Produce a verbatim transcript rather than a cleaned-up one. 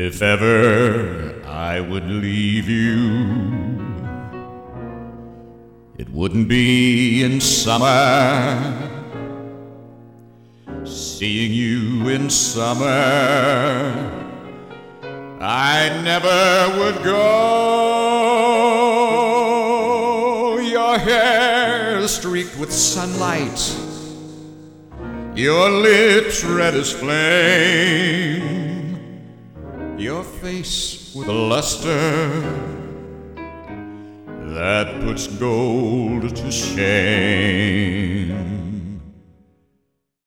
If ever I would leave you, it wouldn't be in summer. Seeing you in summer, I never would go. Your hair streaked with sunlight, your lips red as flame, your face with a luster that puts gold to shame.